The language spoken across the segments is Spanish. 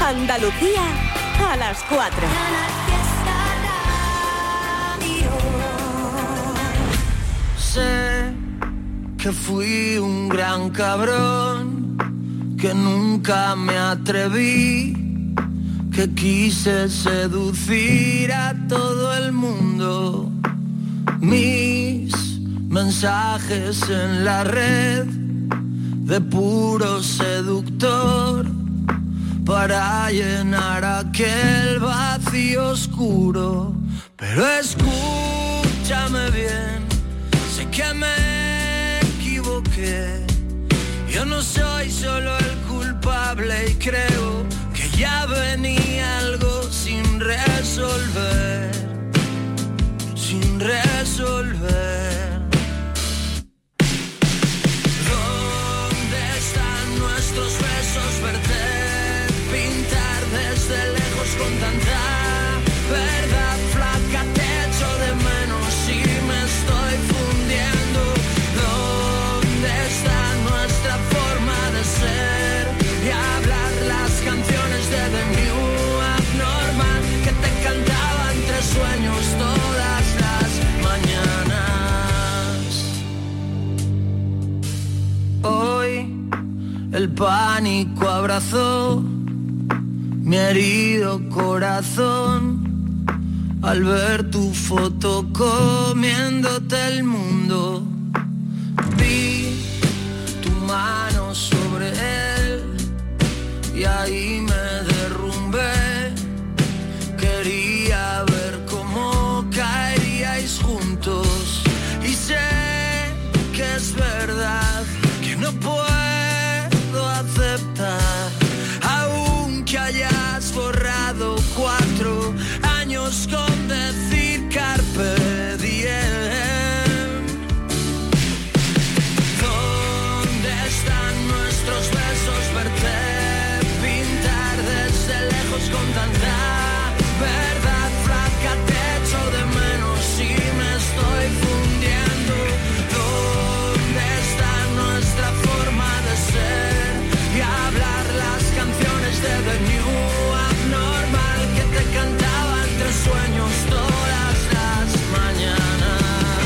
Andalucía a las 4. Sé que fui un gran cabrón, que nunca me atreví, que quise seducir a todo el mundo. Mis mensajes en la red de puro seductor para llenar aquel vacío oscuro. Pero escúchame bien, sé que me equivoqué. Yo no soy solo el culpable y creo que ya venía algo sin resolver, sin resolver. ¿Dónde están nuestros besos? Verte pintar desde lejos con tanta verdad. Flaca, te echo de menos y me estoy fundiendo. ¿Dónde está nuestra forma de ser y hablar las canciones de The New Abnormal que te cantaba entre sueños todas las mañanas? Hoy el pánico abrazó mi herido corazón al ver tu foto comiéndote el mundo. Vi tu mano sobre él y ahí me derrumbé. Quería ver cómo caeríais juntos y sé que es verdad que no puedo aceptar, aunque hayas borrado 4 años con decir carpe diem. ¿Dónde están nuestros besos? Verte pintar desde lejos con tanta verdad. Flaca, te echo de menos y me estoy fundiendo. ¿Dónde está nuestra forma de ser y hablar las canciones de The New Abnormal que te cantaba entre sueños todas las mañanas?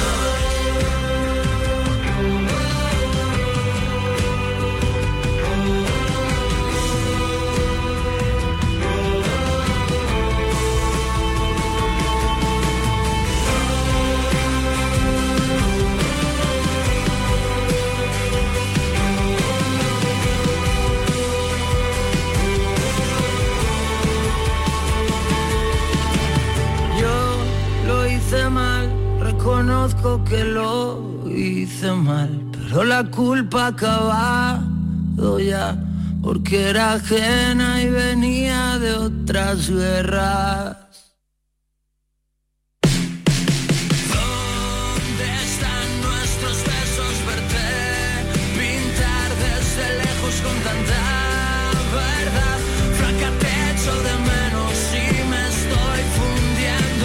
Mal, reconozco que lo hice mal, pero la culpa ha acabado ya, porque era ajena y venía de otras guerras. ¿Dónde están nuestros besos? Verte pintar desde lejos con tanta verdad. Flaca, te echo de menos y me estoy fundiendo.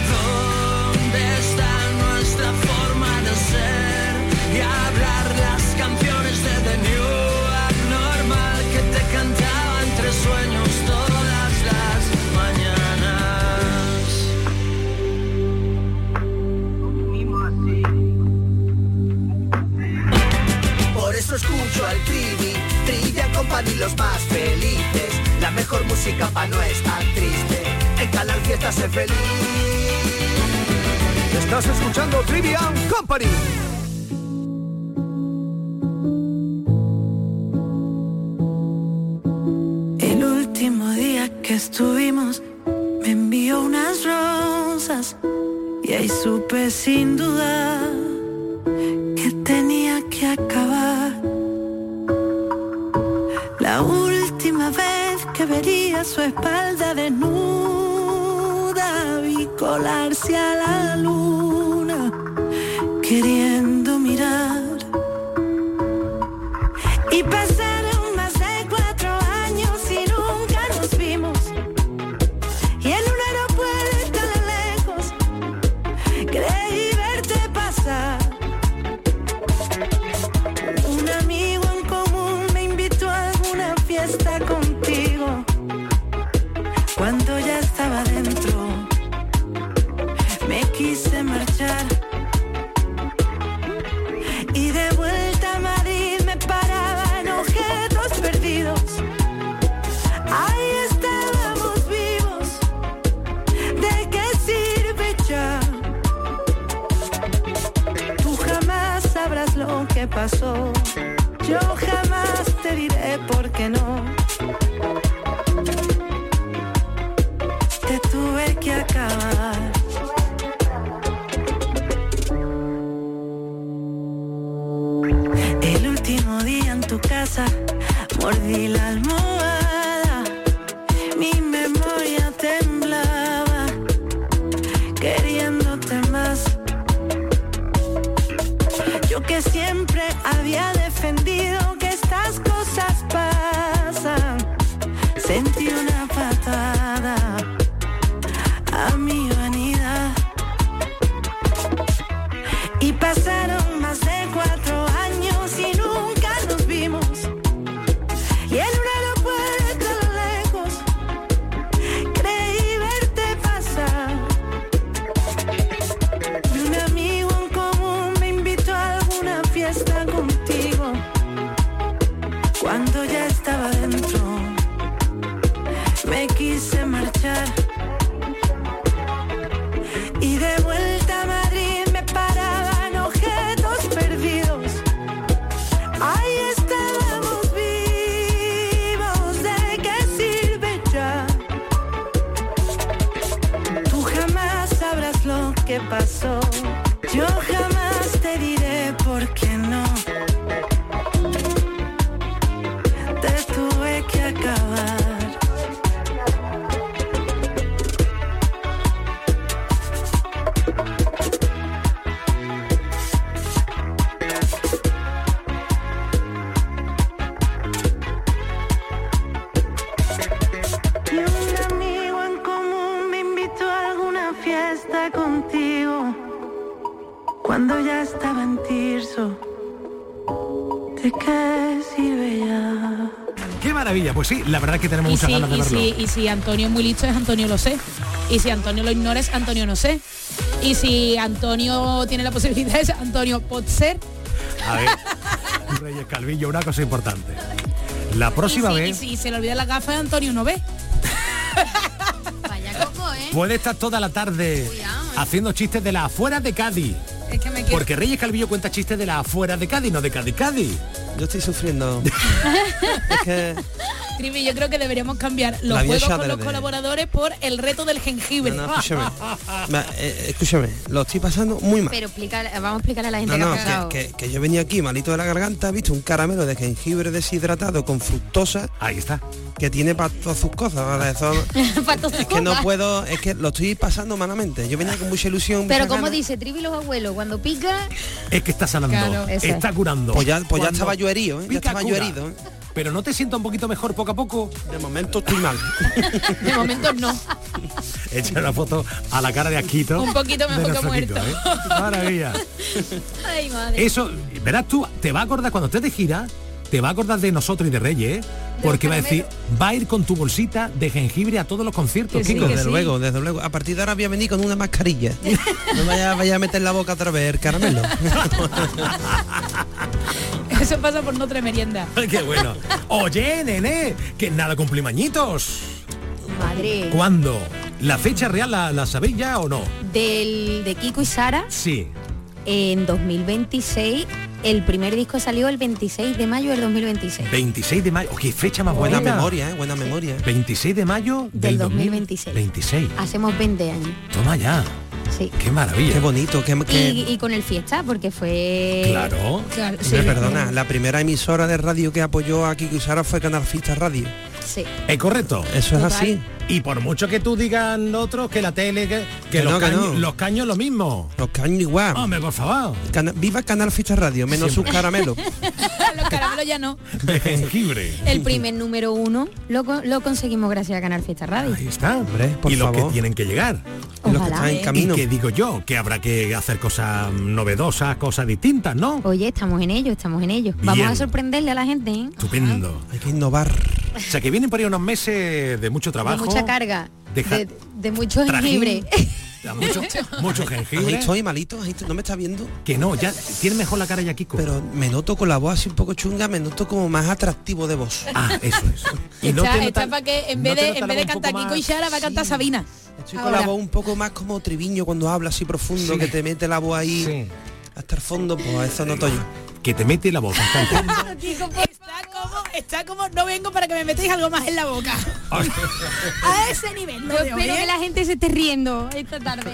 Y hablar las canciones de The New Abnormal que te cantaba entre sueños todas las mañanas. Por eso escucho al Trivian Company, los más felices. La mejor música pa' no estar triste. En Canal Fiesta sé feliz. Estás escuchando Trivian Company. El último día que estuvimos me envió unas rosas y ahí supe sin duda que tenía que acabar. La última vez que vería su espalda desnuda, vi colarse a la luna queriendo mirar. Y pasaron más de 4 años y nunca nos vimos. Y en un aeropuerto de lejos creí verte pasar. Un amigo en común me invitó a alguna fiesta contigo. pasó. Yo jamás te diré por qué no. Te tuve que acabar. El último día en tu casa mordí la almohada, mi memoria temblaba, queriéndote más. Yo que siempre había defendido que estas cosas pasan, sentí una patada a mi vanidad. Y pasaron más de 4 años y nunca nos vimos. Y en un aeropuerto a lo lejos creí verte pasar. Y un amigo en común me invitó a alguna fiesta contigo. Cuando ya estaba dentro, me quise marchar. Y de vuelta a Madrid me paraban objetos perdidos. Ahí estábamos vivos, ¿de qué sirve ya? Tú jamás sabrás lo que pasó. Yo jamás te diré por qué no. Te tuve que acabar. Contigo cuando ya estaba en Tirso, ¿de qué sirve ya? ¡Qué maravilla! Pues sí, la verdad es que tenemos muchas ganas de verlo. Y si Antonio es muy listo, es Antonio lo sé. Y si Antonio lo ignora, es Antonio no sé. Y si Antonio tiene la posibilidad, es Antonio pot ser. A ver, Reyes Calvillo, una cosa importante. La próxima vez... Y si se le olvida la gafa, Antonio no ve. Vaya coco, ¿eh? Puede estar toda la tarde haciendo chistes de las afueras de Cádiz. Es que me quiero... Porque Reyes Calvillo cuenta chistes de las afueras de Cádiz, no de Cádiz. Yo estoy sufriendo. Es que... Trivi, yo creo que deberíamos cambiar los juegos con los colaboradores por el reto del jengibre. No, escúchame, lo estoy pasando muy mal. Pero vamos a explicarle a la gente que ha pasado. Que yo venía aquí malito de la garganta, he visto un caramelo de jengibre deshidratado con fructosa. Ahí está. Que tiene para todas sus cosas, ¿vale? Eso, es que no puedo, es que lo estoy pasando malamente. Yo venía con mucha ilusión. Pero como dice Trivi los abuelos, cuando pica... Es que está sanando, claro, está curando. Pues ya estaba yo herido, ¿eh? Ya estaba yo herido, ¿eh? Pero ¿no te siento un poquito mejor poco a poco? De momento estoy mal. De momento no. Echa una foto a la cara de Asquito. Un poquito mejor que muerto. ¿eh? Maravilla. Ay, madre. Eso, verás tú, te va a acordar cuando estés de gira, te va a acordar de nosotros y de Reyes, ¿eh? Porque va a decir, va a ir con tu bolsita de jengibre a todos los conciertos, Kiko. Desde luego. A partir de ahora voy a venir con una mascarilla. No vaya a meter la boca otra vez el caramelo. Eso pasa por no traer merienda. Qué bueno. Oye, nene, que nada cumplimañitos. Madre. ¿Cuándo? ¿La fecha real la sabéis ya o no? De Kiko y Sara. Sí. En 2026. El primer disco salió el 26 de mayo del 2026. 26 de mayo. Qué fecha más buena bonita. Memoria, buena memoria. 26 de mayo del 2026. 26. Hacemos 20 años. Toma ya. Sí. Qué maravilla. Qué bonito. Y con el Fiesta, porque fue... Claro. Sí. Perdona, la primera emisora de radio que apoyó a Kiko y Sara fue Canal Fiesta Radio. Sí. ¿Es correcto? Eso es así. Y por mucho que tú digan otros, que la tele, que los caños lo mismo. Los caños igual. Hombre, por favor. Viva Canal Fiesta Radio, menos sus caramelos. Los caramelos ya no. De jengibre. El primer número 1 lo conseguimos gracias a Canal Fiesta Radio. Ahí está. Hombre, por favor. Los que tienen que llegar. Los que están en camino. Y que digo yo, que habrá que hacer cosas novedosas, cosas distintas, ¿no? Oye, estamos en ello. Bien. Vamos a sorprenderle a la gente, ¿eh? Estupendo. Hay que innovar. O sea, que vienen por ahí unos meses de mucho trabajo. De mucha carga. De mucho jengibre. Mucho jengibre. Ahí estoy malito, ¿no me estás viendo? Que no, ya tiene mejor la cara ya, Kiko. Pero me noto con la voz así un poco chunga, me noto como más atractivo de voz. Ah, eso es. Y está para que en vez de cantar Kiko y Sara va a cantar Sabina. Estoy con la voz un poco más como Triviño cuando habla así profundo, que te mete la voz ahí hasta el fondo, pues eso noto yo. que te mete la boca hasta el fondo. Está como no vengo para que me metáis algo más en la boca. A ese nivel. Yo espero que la gente se esté riendo esta tarde.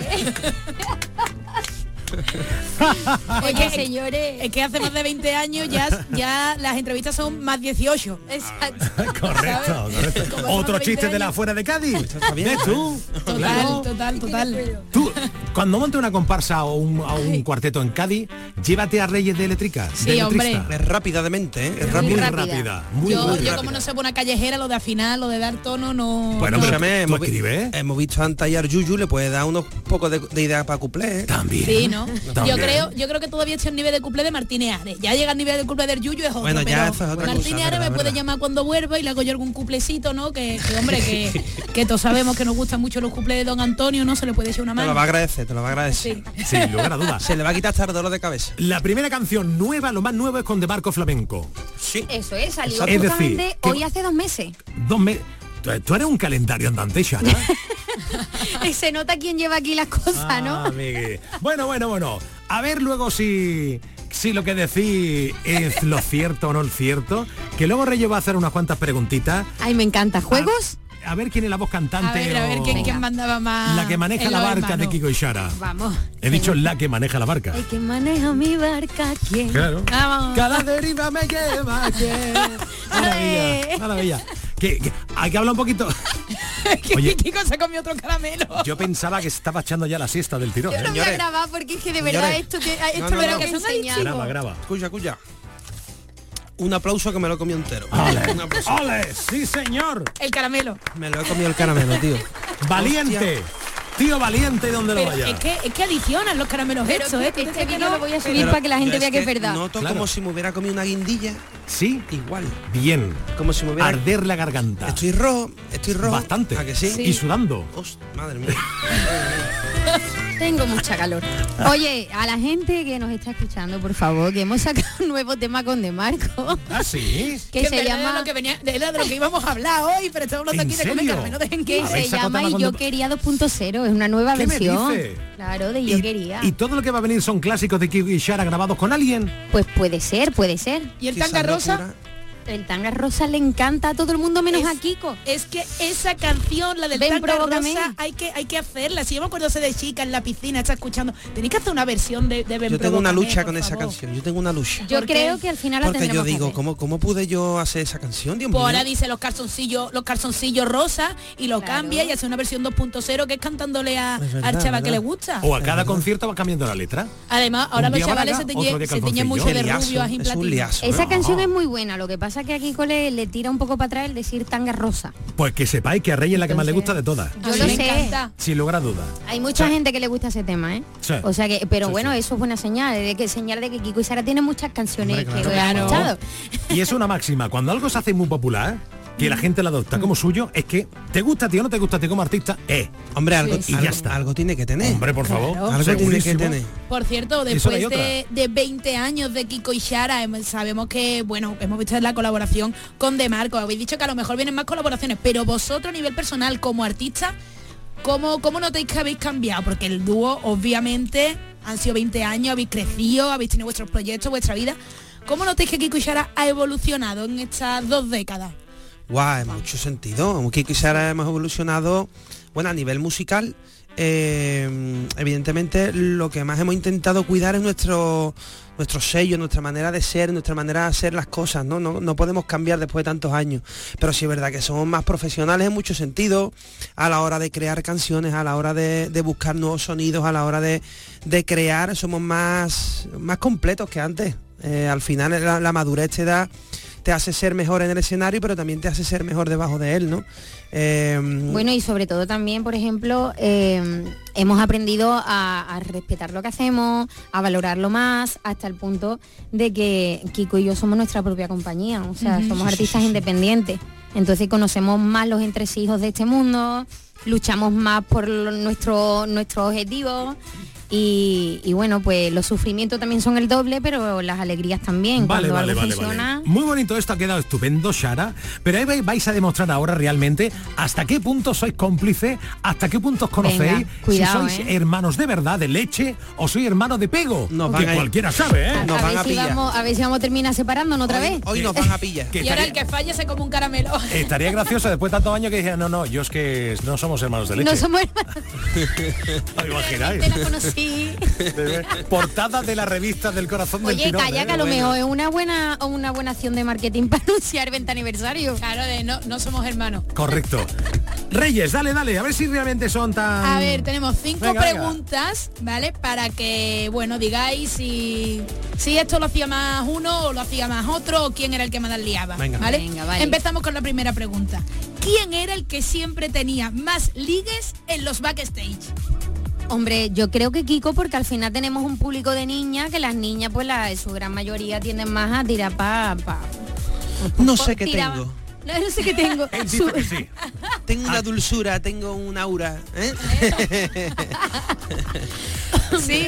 Oye, señores, es que hace más de 20 años ya las entrevistas son más 18. Exacto. Correcto. Otro chiste de la fuera de Cádiz. ¿Ves tú? Total. Tú, cuando monte una comparsa o un cuarteto en Cádiz, llévate a Reyes de Eléctrica. Sí, hombre. Es rápidamente, ¿eh? Es Muy rápida. Yo como no sé una callejera, lo de afinar, lo de dar tono, no. Bueno, pero ¿tú escribes? Hemos visto a Antayar Yuyu, le puede dar unos pocos de ideas para cuplé, ¿eh? También. Sí, ¿no? Yo creo que todavía estoy al nivel de cuplé de Martínez Ares. Ya llega al nivel de cuplé del Yuyu, es otro. Bueno, ya pero eso es otra Martínez cosa, Ares me puede llamar cuando vuelva y le hago yo algún cuplecito, ¿no? Que hombre, que todos sabemos que nos gustan mucho los cuplés de Don Antonio, ¿no? Se le puede echar una mano. Te lo va a agradecer. Sí. Sin lugar a dudas. Se le va a quitar hasta el dolor de cabeza. La primera canción nueva, lo más nuevo es con De Marco Flamenco. Sí. Eso es, salió Es justamente decir, hoy hace 2 meses. 2 meses. Tú eres un calendario andante, Shara. Se nota quién lleva aquí las cosas, ¿no? Amigui. Bueno. A ver luego si lo que decís es lo cierto o no es cierto. Que luego Reyes va a hacer unas cuantas preguntitas. Ay, me encanta. ¿Juegos? A ver quién es la voz cantante. A ver quién mandaba más. La que maneja la barca de Kiko y Shara. Vamos. He dicho la que maneja la barca. El que maneja mi barca, ¿quién? Claro. Vamos. Cada deriva me lleva. Maravilla. Que hay que hablar un poquito. Oye, Kiko se comió otro caramelo. Yo pensaba que estaba echando ya la siesta del tirón. Yo no voy a grabar porque es que de verdad esto pero que son adictivos. Graba. Escucha. Un aplauso que me lo he comido entero. Un aplauso. ¡Ole! ¡Sí, señor! El caramelo. Me lo he comido el caramelo, tío. ¡Valiente! Hostia. Tío valiente donde lo vaya. Es que adicionan los caramelos Pero hechos, este vídeo lo voy a subir para que la gente vea que es verdad. Noto Claro. como si me hubiera comido una guindilla. Sí, Igual. bien. Como si me hubiera... Arder la garganta. Estoy rojo. Bastante. ¿A que sí? Y sudando. Madre mía. Tengo mucha calor. Oye, a la gente que nos está escuchando, por favor, que hemos sacado un nuevo tema con De Marco. ¿Ah, sí? Que se llama... Era de lo que íbamos a hablar hoy, pero estamos hablando ¿En aquí de comer serio? caramelo de Que jengibre. se ¿Habéis sacado llama tema Y con Yo De- Quería 2.0. Es una nueva ¿Qué me versión. dice? Claro, de Yo Quería. ¿Y todo lo que va a venir son clásicos de Kiko y Shara grabados con alguien? Pues puede ser. Y el Quizás tanga rosa. locura. El tanga rosa le encanta a todo el mundo menos a Kiko. Es que esa canción, la del Ven, tanga provócame. rosa, hay que hacerla. Si yo me acuerdo de chica en la piscina, está escuchando. Tenéis que hacer una versión de Ven, Yo tengo una provócame, lucha por con esa favor. canción. Yo tengo una lucha. Yo ¿Por qué? creo que al final la Porque yo tendremos que digo, hacer. ¿cómo pude yo hacer esa canción, Dios Pues mío? ahora dice los calzoncillos rosa y lo Claro. cambia y hace una versión 2.0 que es cantándole Es verdad, al chaval ¿verdad? que le gusta. O a cada concierto va cambiando la letra. Además, ahora Un los día chavales Málaga, se otro día teñen calzoncillo. mucho de Qué liazo, rubio a es un platino. liazo, Esa ¿no? canción es muy buena, lo que pasa que a Kiko le tira un poco para atrás el decir tanga rosa. Pues que sepáis que a Reyes es la que más le gusta de todas. A Yo mí lo me sé. encanta. Sin lugar a dudas. Hay mucha gente que le gusta ese tema, ¿eh? Sí. O sea que, pero Sí, bueno, sí. eso es buena señal, señal de que Kiko y Sara tienen muchas canciones Hombre, que claro. he escuchado. Y es una máxima. Cuando algo se hace muy popular, que la gente la adopta como suyo, es que te gusta a ti o no te gusta a ti como artista, Hombre, algo, Y ya está. algo tiene que tener. Hombre, por favor. Claro. Algo tiene que segurísimo. tener. Por cierto, Eso después hay otra. de 20 años de Kiko y Shara, sabemos que, bueno, hemos visto la colaboración con De Marco. Habéis dicho que a lo mejor vienen más colaboraciones, pero vosotros a nivel personal, como artista, ¿cómo notáis que habéis cambiado? Porque el dúo, obviamente, han sido 20 años, habéis crecido, habéis tenido vuestros proyectos, vuestra vida. ¿Cómo notáis que Kiko y Shara ha evolucionado en estas 2 décadas? Guau, en mucho sentido. Kiko y Sara hemos evolucionado, bueno, a nivel musical. Evidentemente lo que más hemos intentado cuidar es nuestro sello, nuestra manera de ser, nuestra manera de hacer las cosas, ¿no? No podemos cambiar después de tantos años, pero sí es verdad que somos más profesionales en muchos sentidos a la hora de crear canciones, a la hora de buscar nuevos sonidos, a la hora de crear, somos más completos que antes. Al final la madurez te hace ser mejor en el escenario, pero también te hace ser mejor debajo de él, ¿no? Bueno, y sobre todo también, por ejemplo, hemos aprendido a respetar lo que hacemos, a valorarlo más, hasta el punto de que Kiko y yo somos nuestra propia compañía, o sea, somos artistas independientes. Entonces conocemos más los entresijos de este mundo, luchamos más por nuestros objetivos Y bueno, pues los sufrimientos también son el doble, pero las alegrías también. Cuando algo funciona. Muy bonito esto, ha quedado estupendo, Sara. Pero ahí vais a demostrar ahora realmente hasta qué punto sois cómplices, hasta qué punto os conocéis. Venga, cuidado, si sois hermanos de verdad, de leche, o sois hermanos de pego. Que cualquiera sabe, ¿eh? A ver si vamos a terminar separándonos otra vez. Hoy nos van a pillar. Y ahora el que falle se come un caramelo. Estaría gracioso después de tantos años que decía, no, yo es que no somos hermanos de leche. No somos hermanos. ¿Os imagináis? Te la conocí. Portada de la revista del corazón del Oye, tirón, calla, que a lo mejor es una buena acción de marketing para anunciar 20 aniversario. Claro, no somos hermanos. Correcto. Reyes, dale, a ver si realmente son tan... A ver, tenemos 5 preguntas, ¿vale? Para que, bueno, digáis si esto lo hacía más uno o lo hacía más otro, o quién era el que más liaba. Venga. ¿Vale? Venga, vale. Empezamos con la primera pregunta. ¿Quién era el que siempre tenía más ligues en los backstage? Hombre, yo creo que Kiko, porque al final tenemos un público de niñas, que las niñas, pues su gran mayoría tienden más a tirar No sé qué tengo. No sé qué tengo. Él dice que sí. Tengo una dulzura, tengo un aura. Sí,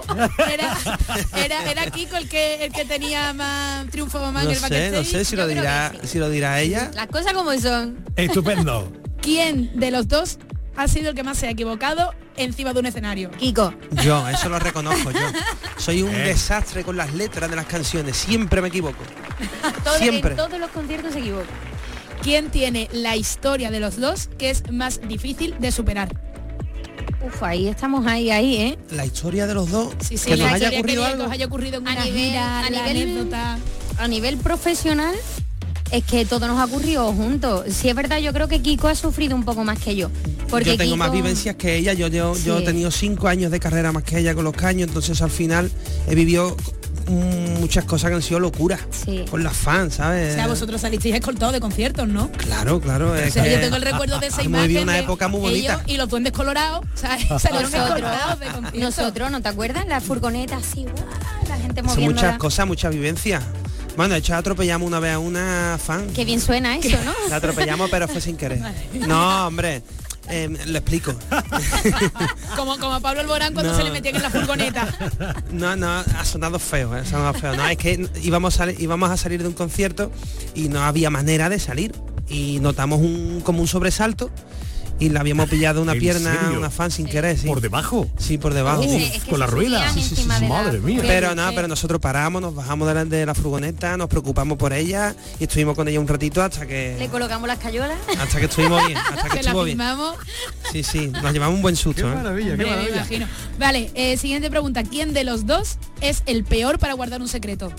era Kiko el que tenía más triunfo más en el backstage. No sé si lo dirá ella. Las cosas como son. Estupendo. ¿Quién de los dos ha sido el que más se ha equivocado encima de un escenario? Kiko. Yo, eso lo reconozco yo. Soy un desastre con las letras de las canciones. Siempre me equivoco. Siempre. En todos los conciertos se equivoca. ¿Quién tiene la historia de los dos que es más difícil de superar? Uf, ahí estamos ahí, ¿eh? La historia de los dos. Sí, que nos haya ocurrido que algo. os haya ocurrido en una gira, la anécdota. A nivel profesional, es que todo nos ha ocurrido juntos. Si es verdad, yo creo que Kiko ha sufrido un poco más que yo. Porque yo tengo Kiko... más vivencias que ella. Yo he tenido 5 años de carrera más que ella con los caños, entonces al final he vivido muchas cosas que han sido locuras con las fans, ¿sabes? O sea, vosotros salisteis escoltados de conciertos, ¿no? Claro. O sea, yo tengo el recuerdo de esa imagen una época muy bonita. Ellos y los duendes colorados, o sea, salieron escoltados de conciertos. Nosotros, ¿no te acuerdas? La furgoneta así, la gente moviéndola. Son muchas cosas, muchas vivencias. Bueno, de hecho atropellamos una vez a una fan. Qué bien suena eso, ¿no? La atropellamos, pero fue sin querer. No, hombre. Lo explico. como a Pablo Alborán cuando se le metían en la furgoneta. No, ha sonado feo, ha sonado feo. No, es que íbamos a salir de un concierto y no había manera de salir. Y notamos como un sobresalto y le habíamos pillado una pierna a una fan sin querer. Sí. ¿Por debajo? Sí, por debajo. Es que con la rueda. Sí. Madre mía. Pero nosotros paramos, nos bajamos de la furgoneta, nos preocupamos por ella y estuvimos con ella un ratito hasta que... Le colocamos las cayolas. Hasta que estuvimos bien, hasta que estuvo bien. Sí, nos llevamos un buen susto. Qué maravilla, qué maravilla. Me imagino. Vale, siguiente pregunta. ¿Quién de los dos es el peor para guardar un secreto?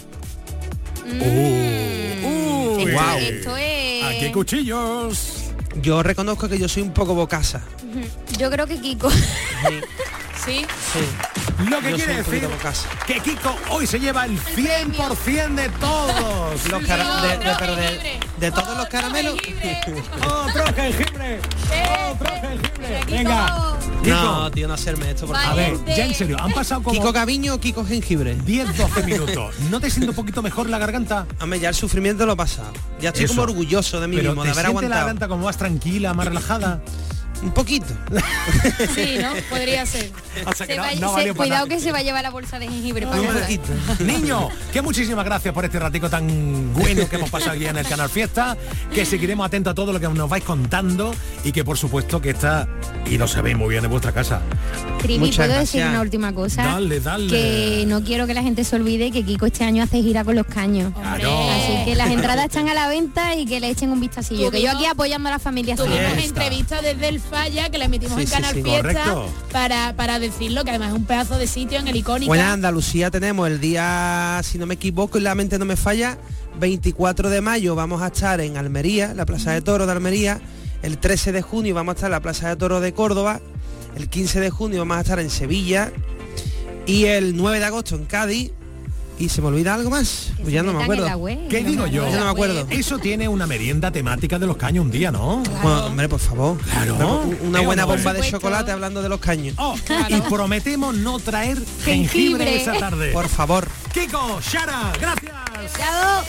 Esto es... Aquí hay cuchillos. Yo reconozco que yo soy un poco bocasa. Yo creo que Kiko. ¿Sí? Lo que quiere decir que Kiko hoy se lleva el 100% de todos. De todos los caramelos. ¡Otro jengibre! ¡Otro jengibre! Venga. No, tío, no hacerme esto, por favor. A ver, ya en serio, han pasado como... ¿Kiko Gaviño o Kiko Jengibre? 10-12 minutos. ¿No te siente un poquito mejor la garganta? Hombre, ya el sufrimiento lo he pasado. Ya estoy como orgulloso de mí mismo, de haber aguantado. la garganta como más tranquila, más relajada? Un poquito. Sí, ¿no? Podría ser. O sea que cuidado que se va a llevar la bolsa de jengibre para Niño, que muchísimas gracias por este ratico tan bueno que hemos pasado aquí en el Canal Fiesta, que seguiremos atentos a todo lo que nos vais contando y que por supuesto que está, y lo sabéis muy bien, en vuestra casa. Trivi, ¿puedo decir una última cosa? Dale. Que no quiero que la gente se olvide que Kiko este año hace gira con los caños. Claro. Así que las entradas están a la venta y que le echen un vistacillo. Que yo aquí apoyando a las familias. Tuvimos entrevistas desde el Falla que la emitimos en Canal Fiesta para decirlo, que además es un pedazo de sitio en el Icónica. Bueno, en Andalucía tenemos el día, si no me equivoco y la mente no me falla, 24 de mayo vamos a estar en Almería, la Plaza de Toros de Almería. El 13 de junio vamos a estar en la Plaza de Toros de Córdoba. El 15 de junio vamos a estar en Sevilla. Y el 9 de agosto en Cádiz. ¿Y se me olvida algo más? Pues ya no me acuerdo. ¿Qué digo yo? Ya no me acuerdo. Eso tiene una merienda temática de los caños un día, ¿no? Claro. Bueno, hombre, por favor. Claro. Una buena bomba de chocolate hablando de los caños. Y prometemos no traer jengibre esa tarde. Por favor. Kiko, Sara, gracias. Chao.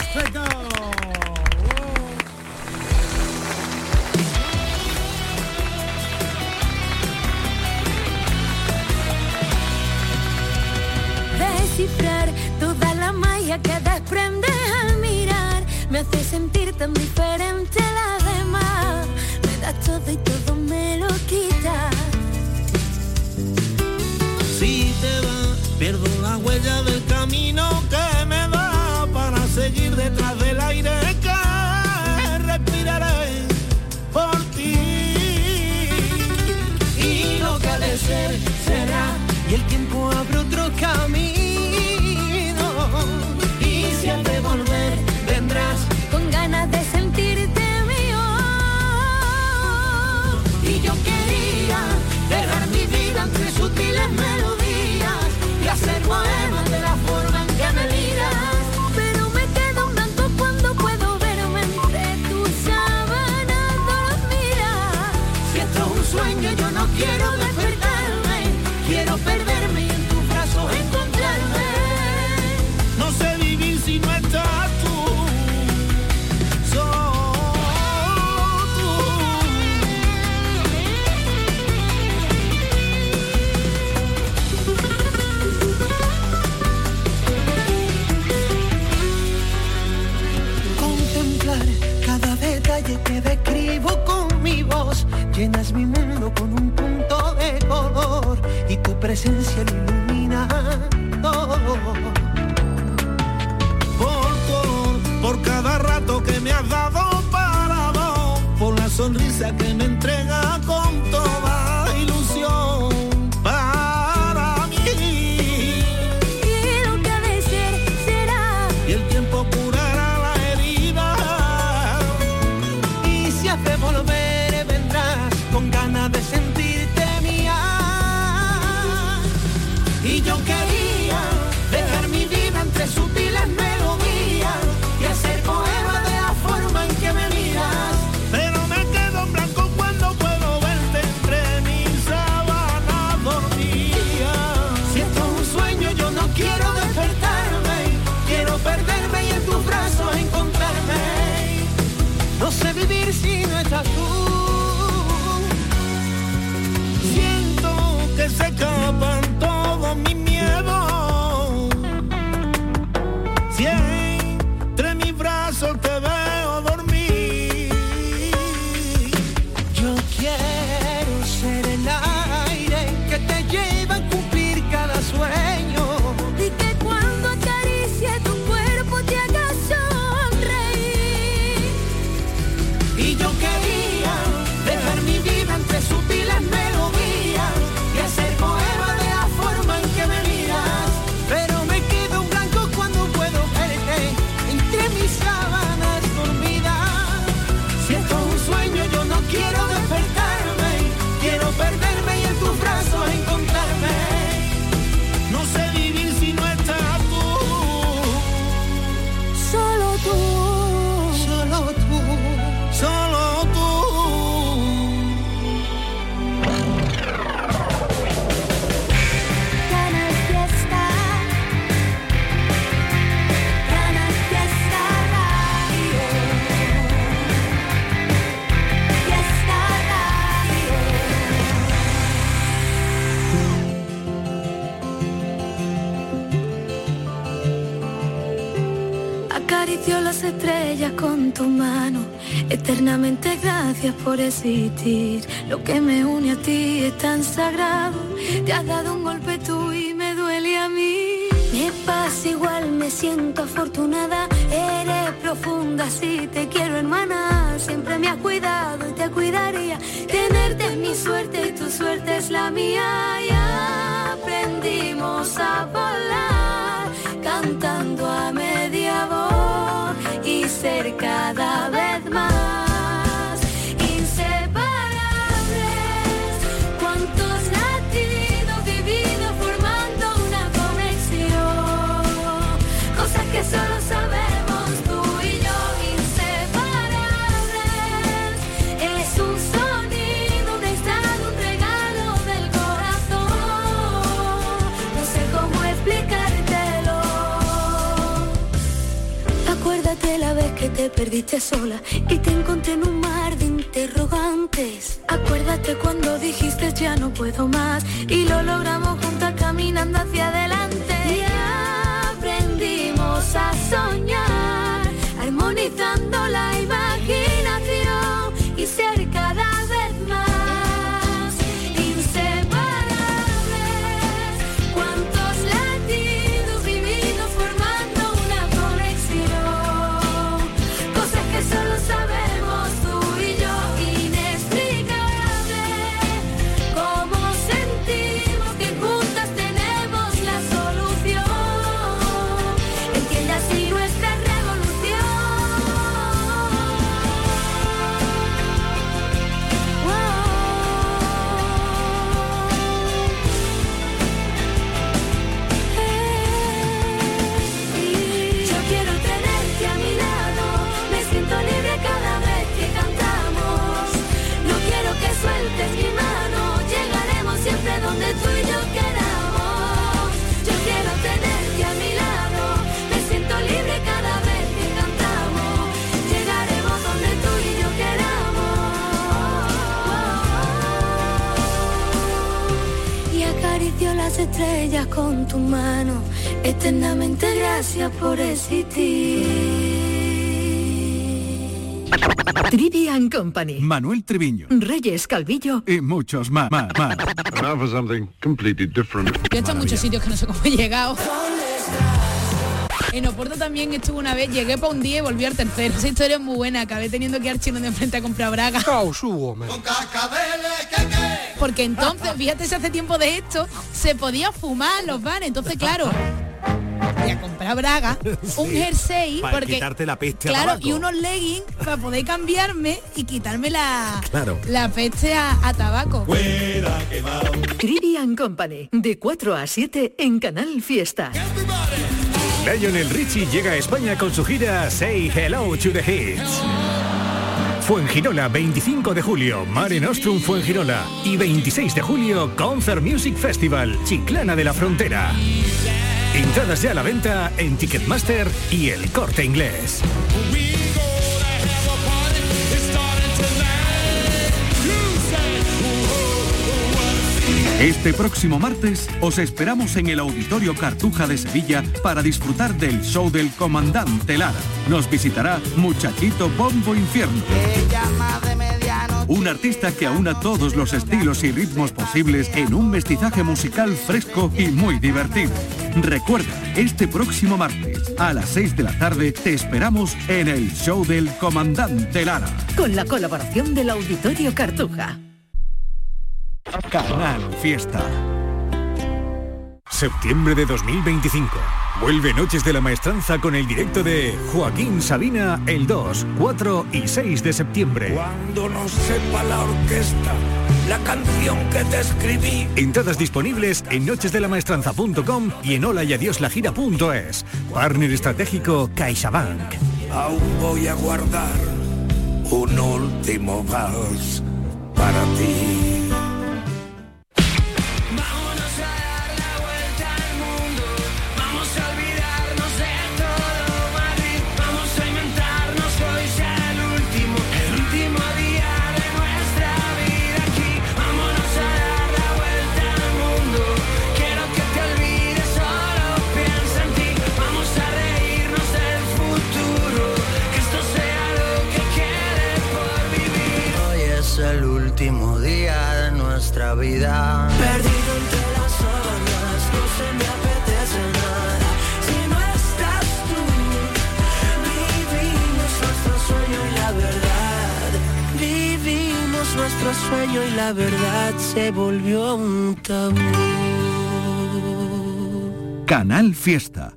sentir tan diferente a las demás. Me das todo y todo me lo quitas. Si te vas, pierdo la huella del camino que me da para seguir detrás del aire que respiraré por ti. Y lo que ha de ser, será, y el tiempo abre otro camino. Y si has de volver, vendrás con ganas de sentirte mío. Y yo quería dejar mi vida entre sutiles melodías y hacer poemas de la forma en que me miras. Pero me quedo un blanco cuando puedo verme entre tus sábanas dormidas. Si esto es un sueño, yo no quiero despertarme, quiero perderme y en tus brazos encontrarme. No sé vivir si no estás tú. Cada detalle que describo con mi voz, llenas mi mundo con un punto de color y tu presencia lo ilumina todo. Por cada rato que me has dado para vos, por la sonrisa que me entrega con toda ilusión para mí. Y lo que ha de ser, será, y el tiempo curará la herida. Y si has de volver, vendrás con ganas de sentirte mía. Y yo quería dejar mi vida entre sutiles melodías y hacer poemas de la forma en que me miras. Pero me quedo en blanco cuando puedo verte entre mis sábanas dormidas. Si esto es un sueño, yo no quiero despertarme, quiero perderme y en tus brazos encontrarme. No sé vivir si no estás tú. Siento que se escapan todos mis miedos. Si entre mis brazos te veo dormir. Yo quiero ser el aire que te lleva a cumplir cada sueño. y que cuando acaricie tu cuerpo te haga sonreír. Y yo quería dejar mi vida entre sutiles melodías y hacer poemas de la forma en que me miras. Pero me quedo en blanco cuando puedo verte entre mis sábanas dormidas. Si esto es un sueño, yo no quiero despertarme, quiero perderme y en tus brazos encontrarme. No sé vivir si no estás tú. Solo tú. Solo tú. Solo tú. Canal Fiesta. Canal Fiesta Radio. Fiesta Radio. Acaricio las estrellas con tu mano. Eternamente gracias por existir. Lo que me une a ti es tan sagrado. Te has dado un golpe tú y me duele a mí. Me pasa igual, me siento afortunada. Eres profunda, sí te quiero, hermana. Siempre me has cuidado y te cuidaría. Tenerte es mi suerte y tu suerte es la mía. Y aprendimos a volar cantando a media voz y ser cada vez más inseparables. Cuántos latidos vividos formando una conexión, cosas que solo sabemos tú y yo. Inseparables, es un sonido, un estado, un regalo del corazón. No sé cómo explicártelo. Acuérdate la vez que te perdiste sola y te encontré en un mar de interrogantes. Acuérdate cuando dijiste ya no puedo más y lo logramos juntas caminando hacia adelante. Y aprendimos a soñar, armonizando las estrellas con tu mano. Eternamente gracias por existir. Trivian Company. Manuel Triviño. Reyes Calvillo. Y muchos más. Now for something completely different. Yo he estado en muchos sitios que no sé cómo he llegado. En Oporto también estuve una vez, llegué para un día y volví al tercero. Esa historia es muy buena, acabé teniendo que ir al chino de enfrente a comprar bragas. Porque entonces, fíjate si hace tiempo de esto, se podía fumar en los bares, entonces claro, voy a comprar bragas, un jersey, para porque quitarte la peste, claro, a tabaco. y unos leggings para poder cambiarme y quitarme la peste a tabaco. Trivian Company, de 4 a 7 en Canal Fiesta. Lionel Richie llega a España con su gira Say Hello to the Hits. Fuengirola, 25 de julio, Mare Nostrum Fuengirola. Y 26 de julio, Concert Music Festival, Chiclana de la Frontera. Entradas ya a la venta en Ticketmaster y El Corte Inglés. Este próximo martes os esperamos en el Auditorio Cartuja de Sevilla para disfrutar del show del Comandante Lara. Nos visitará Muchachito Bombo Infierno. Un artista que aúna todos los estilos y ritmos posibles en un mestizaje musical fresco y muy divertido. Recuerda, este próximo martes a las 6 de la tarde te esperamos en el show del Comandante Lara. Con la colaboración del Auditorio Cartuja. Canal Fiesta. Septiembre de 2025. Vuelve Noches de la Maestranza con el directo de Joaquín Sabina el 2, 4 y 6 de septiembre. Cuando no sepa la orquesta la canción que te escribí. Entradas disponibles en nochesdelamaestranza.com y en holayadioslagira.es. Partner estratégico CaixaBank. Aún voy a guardar un último vals para ti. El último día de nuestra vida. Perdido entre las sábanas, no se me apetece nada. Si no estás tú, vivimos nuestro sueño y la verdad. Vivimos nuestro sueño y la verdad se volvió un tabú. Canal Fiesta.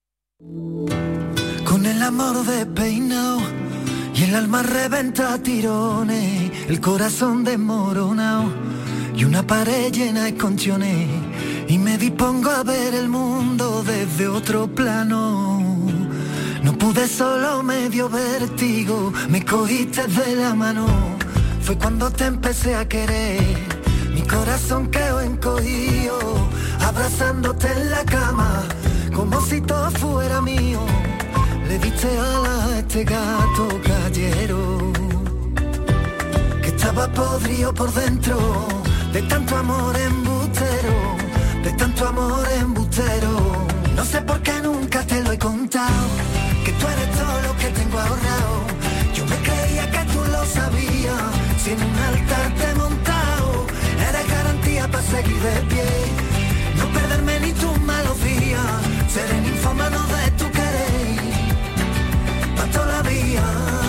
Con el amor despeinado y el alma reventa a tirones, el corazón desmoronado y una pared llena de esconchones, y me dispongo a ver el mundo desde otro plano. No pude solo, me dio vértigo, me cogiste de la mano. Fue cuando te empecé a querer, mi corazón quedó encogido, abrazándote en la cama, como si todo fuera mío. Le diste alas a este gato callejero, que estaba podrido por dentro, de tanto amor embustero, de tanto amor embustero. No sé por qué nunca te lo he contado, que tú eres todo lo que tengo ahorrado. Yo me creía que tú lo sabías, si en un altar te he montado, eres garantía para seguir de pie, no perderme ni tus malos días, seré ninfómano de tu querer. Todavía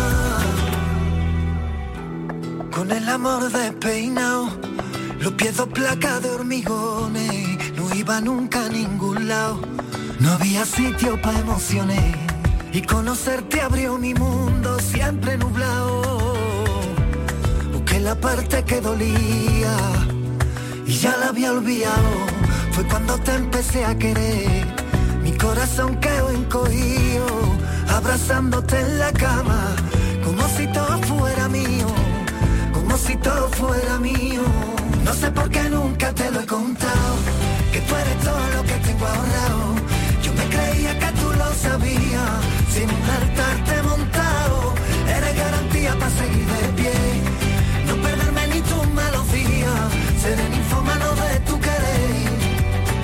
con el amor despeinado, los pies dos placas de hormigones, no iba nunca a ningún lado, no había sitio para emociones, y conocerte abrió mi mundo siempre nublado. Busqué la parte que dolía y ya la había olvidado. Fue cuando te empecé a querer, mi corazón quedó encogido, abrazándote en la cama, como si todo fuera mío, como si todo fuera mío. No sé por qué nunca te lo he contado, que tú eres todo lo que tengo ahorrado. Yo me creía que tú lo sabías, sin un altar te he montado, eres garantía para seguir de pie, no perderme ni tus malos días, seré ninfómano de tu querer.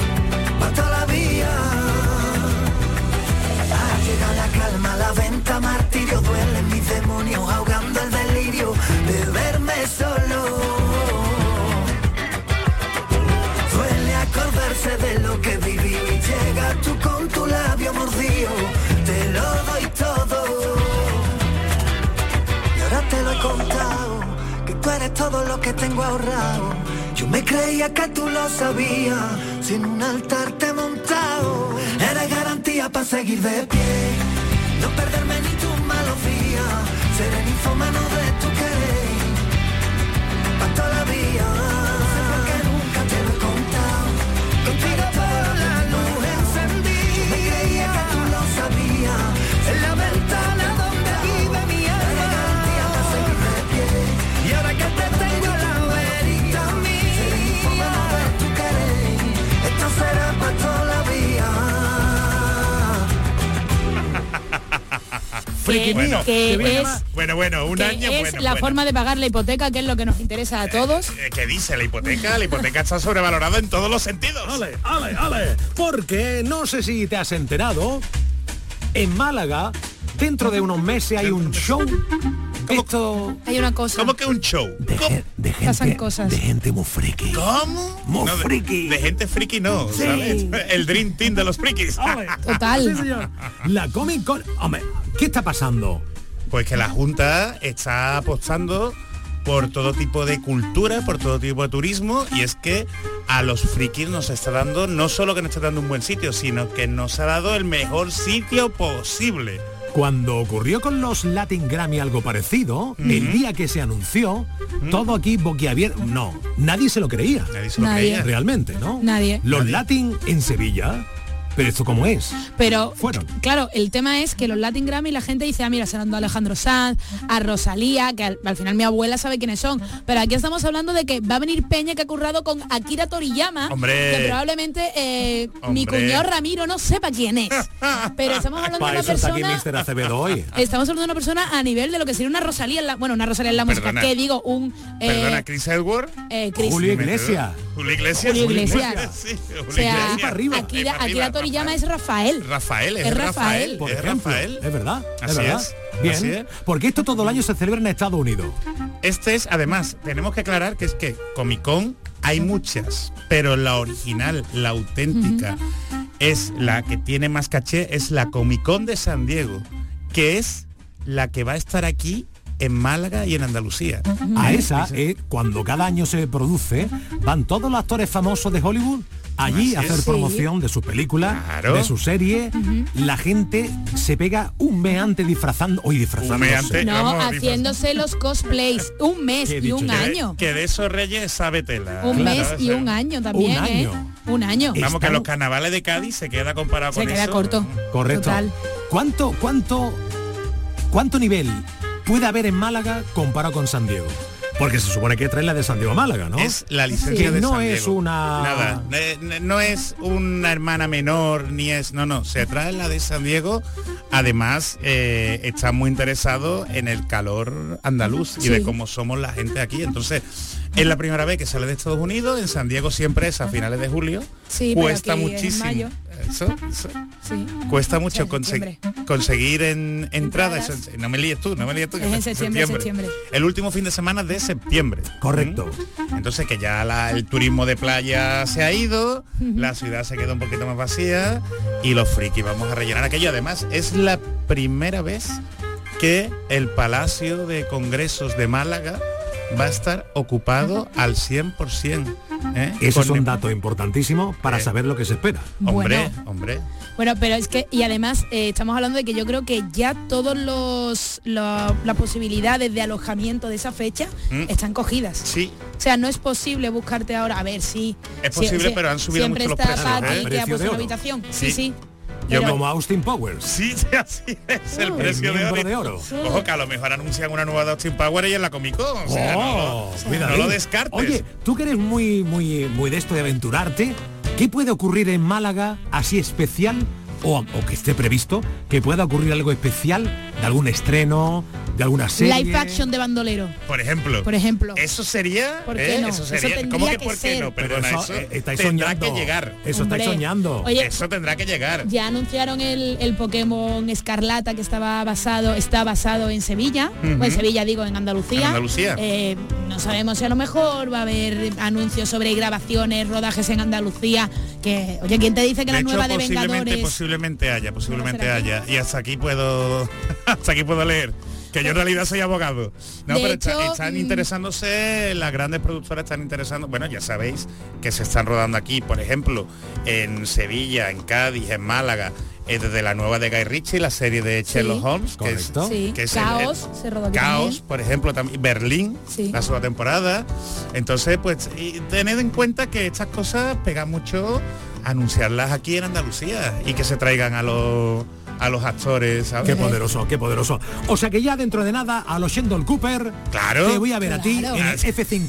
contado que tú eres todo lo que tengo ahorrado. Yo me creía que tú lo sabías, sin un altar te he montado. Eres garantía para seguir de pie, no perderme ni tus malos días. Seré ninfómano de tu querer, pa' toda la vida. No sé por qué nunca te lo he contado, contigo por la luz encendí. Yo me creía que tú lo sabías, en la ventana donde vive mi alma. Eres garantía para seguir de pie, y ahora que te tengo a la verita mía, seré ninfómano de tu querer, esto será pa' toda la vida. Bueno, un año. Es la forma de pagar la hipoteca, que es lo que nos interesa a todos. ¿Qué dice la hipoteca? La hipoteca está sobrevalorada en todos los sentidos. Ale, porque no sé si te has enterado, en Málaga, dentro de unos meses hay un show. Hay una cosa. ¿Cómo que un show? De Pasan gente, cosas. de gente muy friki. ¿Cómo? Muy No, friki. De gente friki no, Sí. ¿sabes? El Dream Team de los frikis. Total. Sí, señor. La Comic Con. Hombre, ¿qué está pasando? Pues que la Junta está apostando por todo tipo de cultura, por todo tipo de turismo, y es que a los frikis nos está dando, no solo que nos está dando un buen sitio, sino que nos ha dado el mejor sitio posible. Cuando ocurrió con los Latin Grammy algo parecido, el día que se anunció, todo aquí boquiabierto. No, nadie se lo creía. Nadie se lo Nadie. creía. Realmente, ¿no? Nadie. Los Latin en Sevilla. Pero esto cómo es. Pero, Fueron. claro, el tema es que los Latin Grammy la gente dice, mira, se han dado a Alejandro Sanz, a Rosalía, que al final mi abuela sabe quiénes son. Pero aquí estamos hablando de que va a venir Peña, que ha currado con Akira Toriyama, Hombre. que probablemente mi Hombre. cuñado Ramiro no sepa quién es. Pero estamos hablando de Para una eso está aquí persona... Mr. Acevedo hoy. Estamos hablando de una persona a nivel de lo que sería una Rosalía en la, una Rosalía en la música, Perdona. que digo, Perdona, Chris Edward. Chris, Julio Iglesias. Julio Iglesias. Julio Iglesias. Sí, Julio o sea, Iglesias. para arriba. Akira Toriyama es Rafael. Rafael, Es Rafael. Por es ejemplo. Rafael. Es verdad. Así es verdad. es, Bien. así es. Porque esto todo el año se celebra en Estados Unidos. Este es, además, tenemos que aclarar que es que Comic Con hay muchas, pero la original, la auténtica, es la que tiene más caché, es la Comic Con de San Diego, que es la que va a estar aquí en Málaga y en Andalucía. A esa, cuando cada año se produce, van todos los actores famosos de Hollywood allí a Así hacer es. promoción de su película, Claro. de su serie. La gente se pega un mes antes disfrazándose. Un mes antes. No, Vamos, haciéndose los cosplays. Un mes ¿Qué he y dicho un yo? año. Que de esos reyes sabe tela. Un Claro, mes y un año también, Un año. Un año. Es- Vamos, que Estamos- los carnavales de Cádiz se queda comparado Se con queda eso. corto. Correcto. Total. ¿Cuánto nivel puede haber en Málaga comparado con San Diego? Porque se supone que trae la de San Diego a Málaga, ¿no? Es la licencia Que de no San es Diego. una... Nada, no es una hermana menor, ni es... No, se trae la de San Diego. Además, está muy interesado en el calor andaluz y Sí. de cómo somos la gente aquí. Entonces, es la primera vez que sale de Estados Unidos. En San Diego siempre es a finales de julio. Sí, pero Cuesta aquí es en muchísimo. mayo. Eso. Sí. Cuesta mucho En septiembre. conseguir entradas. Entradas. No me líes tú, que Es en septiembre. El último fin de semana de septiembre. Correcto. Entonces que ya el turismo de playa se ha ido, la ciudad se queda un poquito más vacía y los frikis vamos a rellenar aquello. Además, es la primera vez que el Palacio de Congresos de Málaga va a estar ocupado al 100%. Esos Con- son datos importantísimos para saber lo que se espera. Hombre, Bueno. hombre. Bueno, pero es que, y además estamos hablando de que yo creo que ya todos las posibilidades de alojamiento de esa fecha están cogidas. Sí. O sea, no es posible buscarte ahora, a ver si... Es posible, pero han subido siempre mucho los está precios, Paqui, ¿eh? que ha Precio puesto de una oro. habitación. Sí. Sí. Yo Pero- como Austin Powers. Sí, así es el precio de miembro oro. de oro. Ojo, que a lo mejor anuncian una nueva de Austin Power y en la Comic Con. O sea, Cuidado. no lo descartes. Oye, tú que eres muy de esto de aventurarte, ¿qué puede ocurrir en Málaga así especial o que esté previsto que pueda ocurrir algo especial de algún estreno, de alguna serie? Live action de Bandolero. Por ejemplo. Eso sería. ¿Por qué no? Eso Eso sería. tendría ¿Cómo que que por qué ser. no? Perdona, Pero eso, estáis tendrá soñando. que llegar. Eso Hombre. estáis soñando. Oye, Eso tendrá que llegar. ya anunciaron el Pokémon Escarlata, que está basado en Sevilla, o en Sevilla digo, en Andalucía. En Andalucía. No sabemos si a lo mejor va a haber anuncios sobre grabaciones, rodajes en Andalucía, que, oye, ¿quién te dice que la hecho, nueva de Vengadores? posiblemente haya. ¿No será Y hasta aquí puedo leer. que yo en realidad soy abogado. No, De pero hecho, están interesándose, las grandes productoras están interesando, bueno, ya sabéis que se están rodando aquí, por ejemplo, en Sevilla, en Cádiz, en Málaga, desde la nueva de Guy Ritchie, la serie de Sherlock Holmes, que es Caos, se rodó aquí Caos, también. por ejemplo, también Berlín, la segunda temporada. Entonces, pues, y tened en cuenta que estas cosas pegan mucho anunciarlas aquí en Andalucía y que se traigan a los actores, ¿sabes? Qué poderoso, qué poderoso. O sea que ya dentro de nada a los Sheldon Cooper, claro, te voy a ver a ti Claro. en el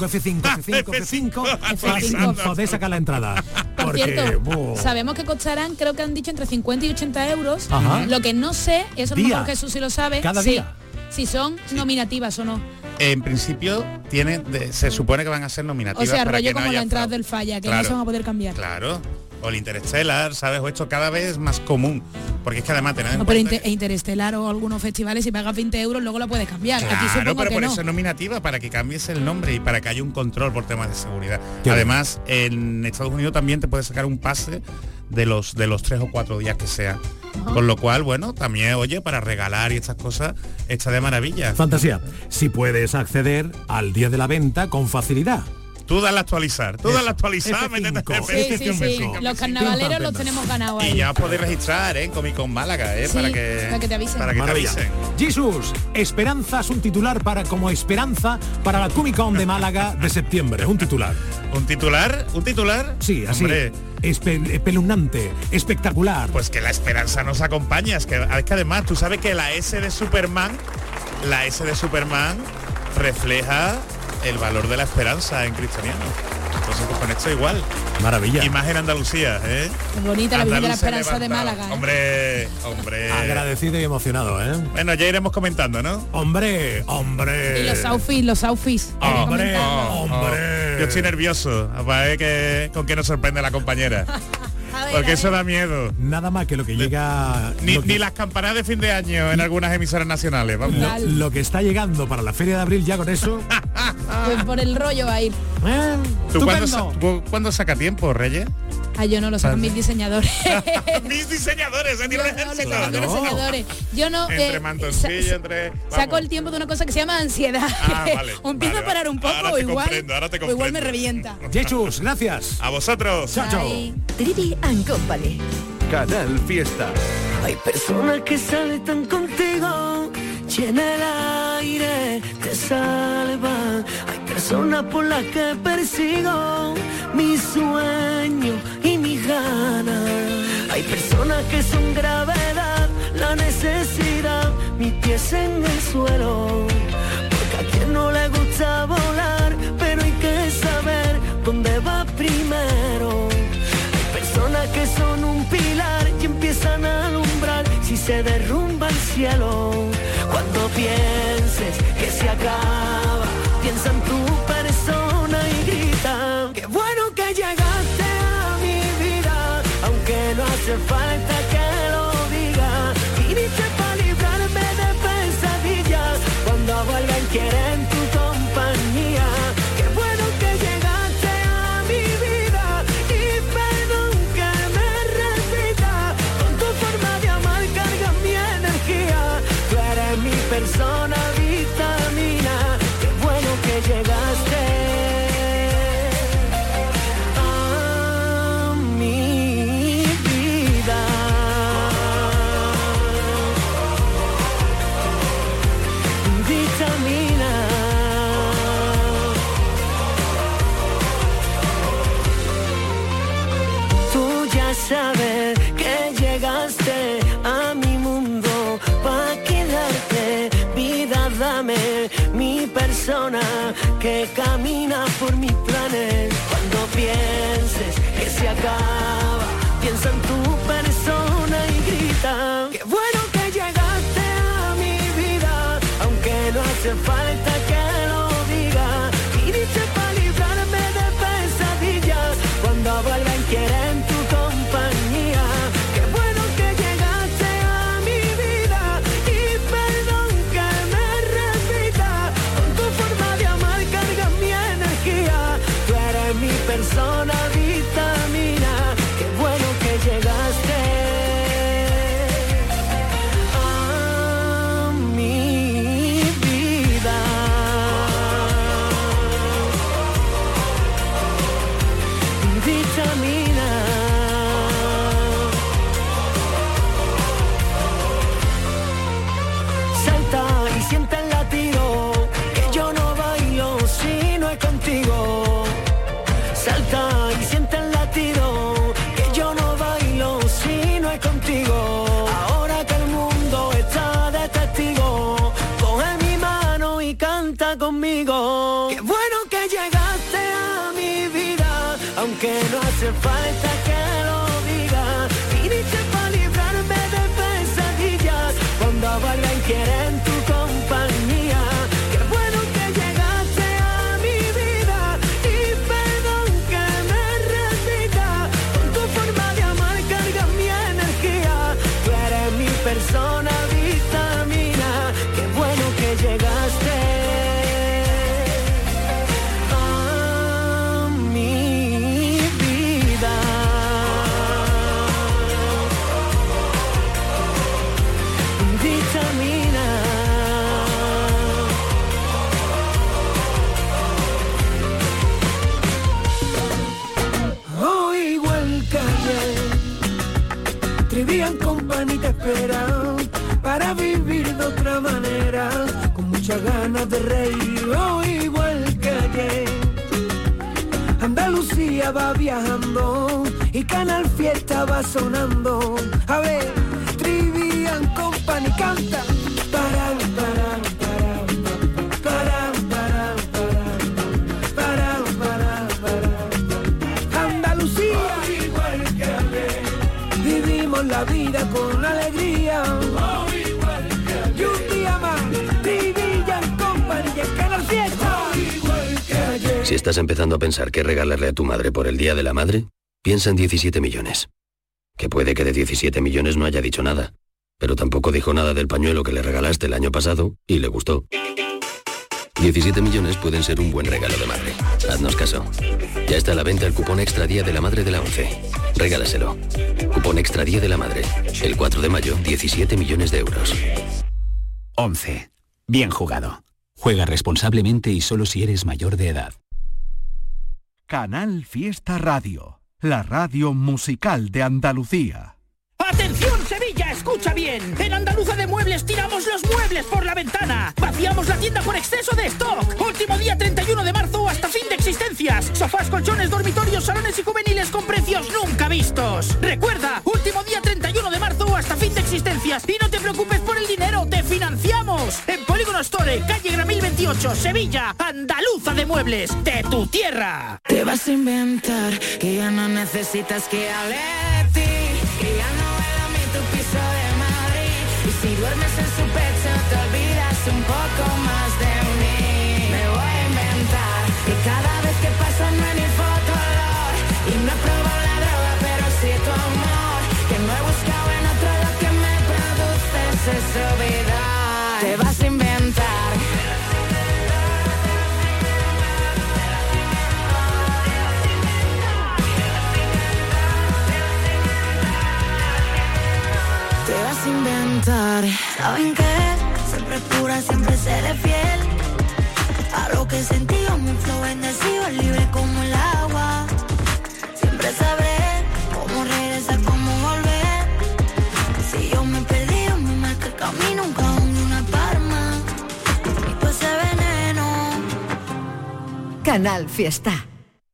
F5 para poder sacar la entrada. Por Porque, cierto, sabemos que costarán, creo que han dicho entre 50 y 80 euros. Ajá. Lo que no sé, eso a lo Día. mejor Jesús sí lo sabe. Cada sí, día. si son nominativas o no. En principio se supone que van a ser nominativas. O sea, para rollo que no como haya la entrada fraude. del Falla, que Claro. no se van a poder cambiar. Claro. O el Interstellar, ¿sabes? O esto cada vez es más común. Porque es que además tened en No, pero cuenta Interestelar o algunos festivales, si pagas 20 euros, luego la puedes cambiar. Aquí Claro, supongo pero que por no. eso es nominativa, para que cambies el nombre y para que haya un control por temas de seguridad. Qué Además, en Estados Unidos también te puedes sacar un pase de los 3 o 4 días que sean. Con lo cual, bueno, también, oye, para regalar y estas cosas, está de maravilla. Fantasía, si puedes acceder al día de la venta con facilidad. Tú dale a actualizar, F5. métete Sí, sí, sí. Los carnavaleros los tenemos ganados ahí. Y ya podéis registrar, en Comic Con Málaga, Sí, para que te avisen. Para que te Maravilla. avisen. Jesús, esperanzas, un titular como esperanza para la Comic Con de Málaga de septiembre. Un titular. ¿Un titular? Sí, así. Hombre. Espeluznante, espectacular. Pues que la esperanza nos acompaña. Es que además tú sabes que la S de Superman refleja el valor de la esperanza en cristianiano. Entonces, pues con esto igual. Maravilla. Imagen Andalucía, ¿eh? Es bonita la Virgen de la Andalucía Esperanza de levantado. Málaga. ¿eh? Hombre. Agradecido y emocionado, ¿eh? Bueno, ya iremos comentando, ¿no? Hombre. Y los outfits. Hombre. Yo estoy nervioso. A ver con qué nos sorprende la compañera. Porque eso da miedo. Nada más que lo que llega... Ni las campanadas de fin de año en algunas emisoras nacionales. Vamos. Lo que está llegando para la Feria de Abril ya con eso... Pues por el rollo va a ir. ¿Tú cuándo saca tiempo, Reyes? Yo no lo sacan mis diseñadores. Mis diseñadores, tiene un ejército. Mis diseñadores. Yo no Entre mantoncillo, entre... saco el tiempo de una cosa que se llama ansiedad. Vale, o empiezo a parar un poco ahora o te igual, comprendo. o igual me revienta. Jesús, gracias. A vosotros. Chao. Trivi and Company. Canal Fiesta. Hay personas que salen contigo, llena el aire, te salvan. Hay personas por las que persigo mi sueño y mis ganas. Hay personas que son gravedad, la necesidad, mis pies en el suelo. Porque a quien no le gusta volar, pero hay que saber dónde va primero. Personas que son un pilar y empiezan a alumbrar si se derrumba el cielo. Cuando pienses que se acaba, piensa en tu persona y grita: qué bueno que llegaste a mi vida, aunque no hace falta que lo diga. Viniste para librarme de pesadillas cuando alguien quiere en tu compañía. Qué bueno que llegaste a mi vida y perdón que me repita. Con tu forma de amar carga mi energía. Tú eres mi persona vitamina. Qué bueno que llegaste a mi vida. Vitamina. Tú ya sabes que llegaste a mi mundo para quedarte. Vida, dame mi persona que camina por mis planes. Cuando pienses que se acaba, piensa en tu persona y grita: qué bueno que llegaste a mi vida, aunque no hace falta que lo diga. Viniste para librarme de pesadillas cuando alguien quiere en tu compañía. Qué bueno que llegaste a mi vida y perdón que me repita. Con tu forma de amar carga mi energía. Tú eres mi persona vitamina. está conmigo. Qué bueno que llegaste a mi vida, aunque no hace falta que lo diga. Viniste para librarme de pesadillas, cuando alguien quiere en tu compañía. Qué bueno que llegaste a mi vida, y perdón que me repita, con tu forma de amar carga mi energía. Tú eres mi persona vitamina. Qué bueno que llegaste a mi vida. Vitamina. Oh, igual que ayer, Trivian Company te espera para vivir de otra manera, con muchas ganas de reír. Oh, igual que ayer, Andalucía va viajando y Canal Fiesta va sonando. A ver, Trivian Company canta. Para, Andalucía, oh, igual que ayer, vivimos la vida con alegría. Oh, igual que ayer, y un día más, Trivian Company y el Canal Fiesta. Oh, igual que ayer. Si estás empezando a pensar qué regalarle a tu madre por el Día de la Madre, piensa en 17 millones. Que puede que de 17 millones no haya dicho nada, pero tampoco dijo nada del pañuelo que le regalaste el año pasado y le gustó. 17 millones pueden ser un buen regalo de madre. Haznos caso. Ya está a la venta el cupón Extra Día de la Madre de la ONCE. Regálaselo. Cupón Extra Día de la Madre. El 4 de mayo, 17 millones de euros. 11. Bien jugado. Juega responsablemente y solo si eres mayor de edad. Canal Fiesta Radio, la radio musical de Andalucía. ¡Atención, Sevilla! ¡Escucha bien! En Andaluza de Muebles tiramos los muebles por la ventana. Vaciamos la tienda por exceso de stock. Último día 31 de marzo hasta fin de existencias. Sofás, colchones, dormitorios, salones y juveniles con precios nunca vistos. Recuerda, último día 31 de marzo hasta fin de existencias. Y no te preocupes por el dinero, te financiamos. En Polígono Store, calle Gramil 28, Sevilla. Andaluza de Muebles, de tu tierra. Te vas a inventar que ya no necesitas que hable de ti, que ya no es a mí tu piso de Madrid. Y si duermes en su pecho te olvidas un poco más de mí. Me voy a inventar que cada vez que paso no hay ni fotolor. Y no he probado la droga pero sí tu amor. Que no he buscado en otro lo que me produce esa olvidar. Te vas a inventar. Te vas a inventar. ¿Saben qué? Siempre pura, siempre seré fiel. A lo que sentí, mi flow bendecido, libre como el agua. Siempre sabré cómo regresar, cómo volver. Si yo me perdí, me marca el camino, un cajón y una palma. Y tú ese veneno. Canal Fiesta.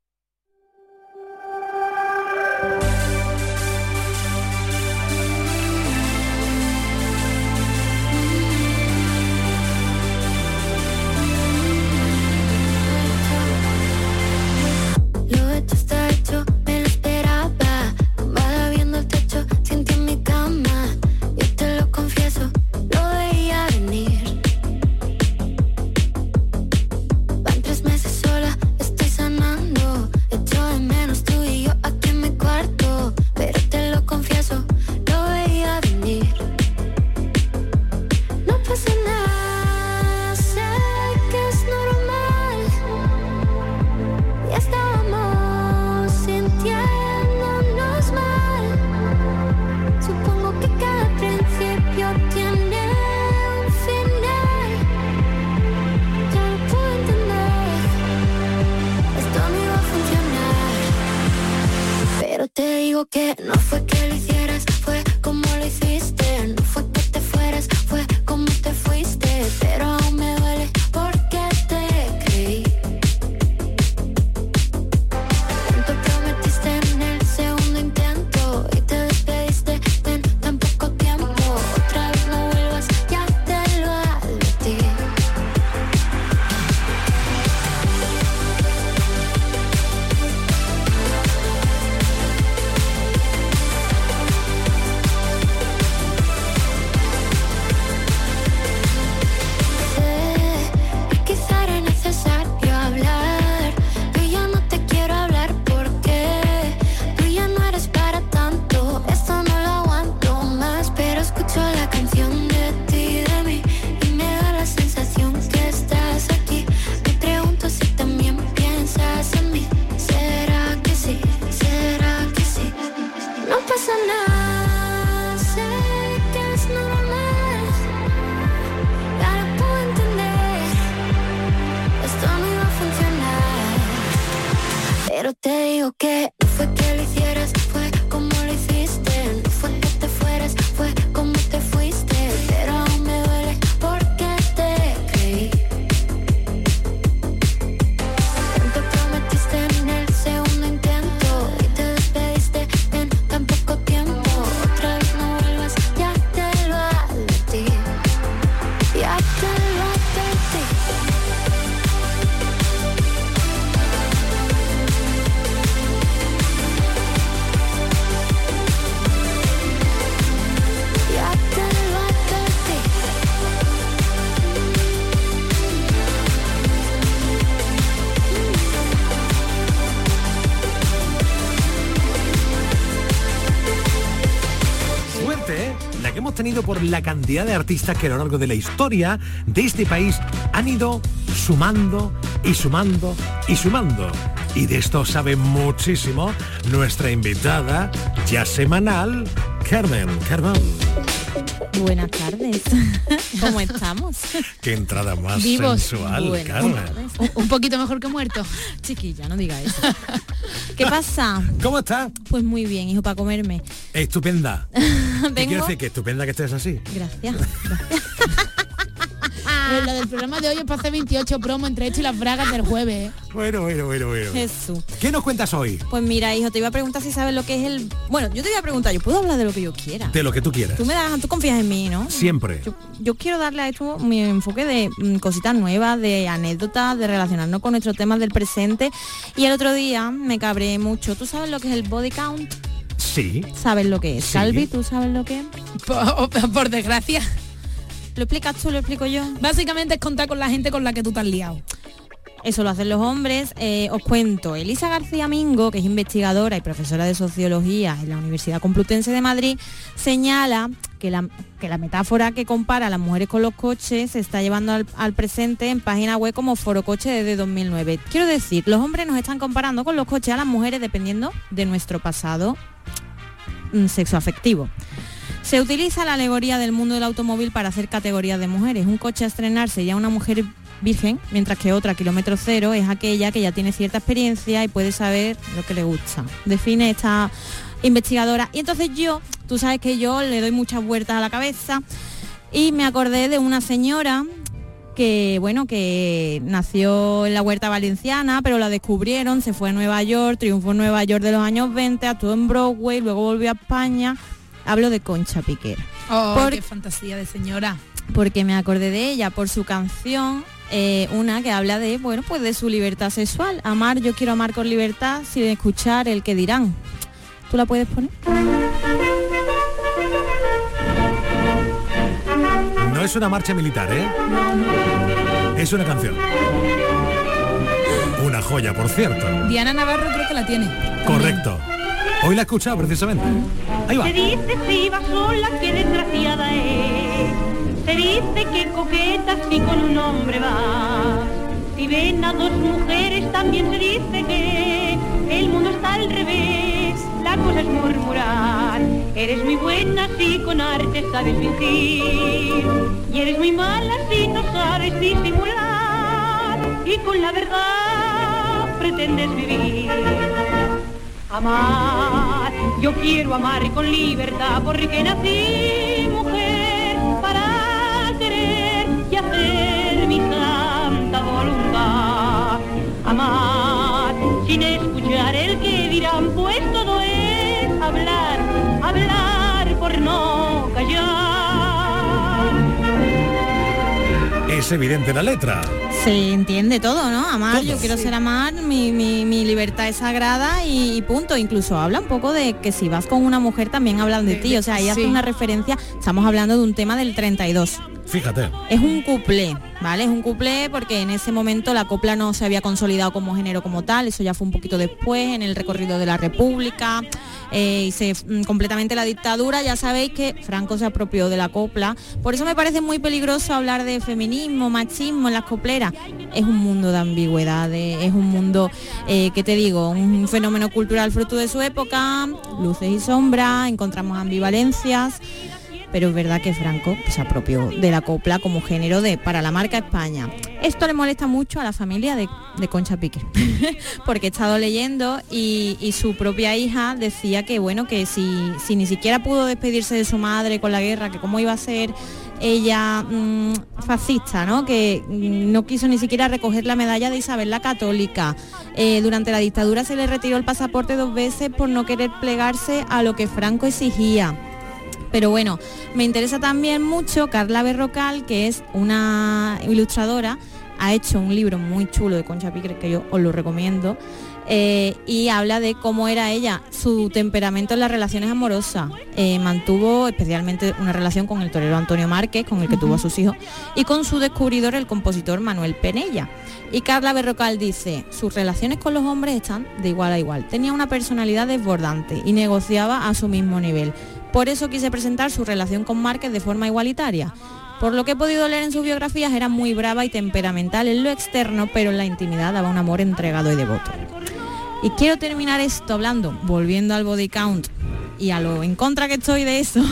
Que no fue que lo hicieras, fue como lo hiciste. No fue que te fueras, fue como te fuiste. Pero aún me duele porque te creí. Tanto prometiste en el segundo intento y te despediste en tan poco tiempo. Otra vez no vuelvas, ya te lo advertí. lo que no fue que lo hicieras, fue como lo hiciste. No fue que te fueras, fue como te fuiste. Pero aún me duele porque te creí. Te prometiste en el segundo intento y te despediste en tan poco tiempo. Otra vez no vuelvas, ya te lo advertí. Ya te lo advertí. La que hemos tenido por la cantidad de artistas que a lo largo de la historia de este país han ido sumando y sumando y sumando. Y de esto sabe muchísimo nuestra invitada ya semanal, Carmen. Buenas tardes. ¿Cómo estamos? Qué entrada más Vivos. sensual, Bueno, Carmen. Un poquito mejor que muerto. Chiquilla, no diga eso. ¿Qué pasa? ¿Cómo estás? Pues muy bien, hijo, para comerme. Estupenda. ¿Qué Vengo. quiere decir? Que estupenda que estés así. Gracias. Pues lo del programa de hoy es para hacer 28 promos entre esto y las bragas del jueves. Bueno. Jesús. ¿Qué nos cuentas hoy? Pues mira, hijo, te iba a preguntar si sabes lo que es el... Bueno, yo te voy a preguntar, yo puedo hablar de lo que yo quiera. De lo que tú quieras. Tú confías en mí, ¿no? Siempre. Yo quiero darle a esto mi enfoque de cositas nuevas, de anécdotas, de relacionarnos con nuestros temas del presente. Y el otro día me cabré mucho. ¿Tú sabes lo que es el body count? Sí. ¿Sabes lo que es? Sí. Calvi, ¿tú sabes lo que es? Por desgracia. ¿Lo explicas tú, lo explico yo? Básicamente es contar con la gente con la que tú te has liado. Eso lo hacen los hombres. Os cuento, Elisa García Mingo, que es investigadora y profesora de Sociología en la Universidad Complutense de Madrid, señala que la metáfora que compara a las mujeres con los coches se está llevando al presente en página web como Foro Coche desde 2009. Quiero decir, los hombres nos están comparando con los coches a las mujeres dependiendo de nuestro pasado sexoafectivo. Se utiliza la alegoría del mundo del automóvil para hacer categorías de mujeres. Un coche a estrenarse ya una mujer virgen, mientras que otra kilómetro cero es aquella que ya tiene cierta experiencia y puede saber lo que le gusta. Define esta investigadora. Y entonces tú sabes que yo le doy muchas vueltas a la cabeza y me acordé de una señora que nació en la Huerta Valenciana, pero la descubrieron, se fue a Nueva York, triunfó en Nueva York de los años 20, actuó en Broadway, luego volvió a España. Hablo de Concha Piquer. Qué fantasía de señora. Porque me acordé de ella por su canción, una que habla de, pues de su libertad sexual. Amar, yo quiero amar con libertad, sin escuchar el que dirán. ¿Tú la puedes poner? No es una marcha militar, ¿eh? Es una canción. Una joya, por cierto. Diana Navarro creo que la tiene. Correcto. Hoy la he escuchado precisamente. Ahí va. Se dice si va sola, qué desgraciada es. Se dice que coqueta si con un hombre va. Si ven a dos mujeres también se dice que el mundo está al revés. La cosa es murmurar. Eres muy buena si con arte sabes fingir. Y eres muy mala si no sabes disimular. Y con la verdad pretendes vivir. Amar, yo quiero amar con libertad porque nací mujer para querer y hacer mi santa voluntad. Amar sin escuchar el que dirán, pues todo es hablar por no callar. Es evidente la letra. Se entiende todo, ¿no? Amar, todo. Yo quiero ser amar, mi libertad es sagrada y punto. Incluso habla un poco de que si vas con una mujer también hablan de ti. O sea, ahí hace una referencia, estamos hablando de un tema del 32. Fíjate. Es un cuplé, ¿vale? Es un cuplé porque en ese momento la copla no se había consolidado como género como tal, eso ya fue un poquito después, en el recorrido de la República, y completamente la dictadura. Ya sabéis que Franco se apropió de la copla, por eso me parece muy peligroso hablar de feminismo, machismo en las copleras. Es un mundo de ambigüedades, es un mundo, que te digo, un fenómeno cultural fruto de su época, luces y sombras, encontramos ambivalencias. pero es verdad que Franco se apropió de la copla como género para la marca España. Esto le molesta mucho a la familia de Concha Piquer, porque he estado leyendo y su propia hija decía que bueno, que si ni siquiera pudo despedirse de su madre con la guerra, que cómo iba a ser ella fascista, ¿no? Que no quiso ni siquiera recoger la medalla de Isabel la Católica. Durante la dictadura se le retiró el pasaporte 2 veces por no querer plegarse a lo que Franco exigía. Pero bueno, me interesa también mucho Carla Berrocal, que es una ilustradora, ha hecho un libro muy chulo de Concha Piquer que yo os lo recomiendo, y habla de cómo era ella, su temperamento en las relaciones amorosas. Mantuvo especialmente una relación con el torero Antonio Márquez, con el que tuvo a sus hijos, y con su descubridor, el compositor Manuel Penella. Y Carla Berrocal dice, sus relaciones con los hombres están de igual a igual. Tenía una personalidad desbordante y negociaba a su mismo nivel. Por eso quise presentar su relación con Márquez de forma igualitaria. Por lo que he podido leer en sus biografías, era muy brava y temperamental en lo externo, pero en la intimidad daba un amor entregado y devoto. Y quiero terminar esto hablando, volviendo al body count y a lo en contra que estoy de eso,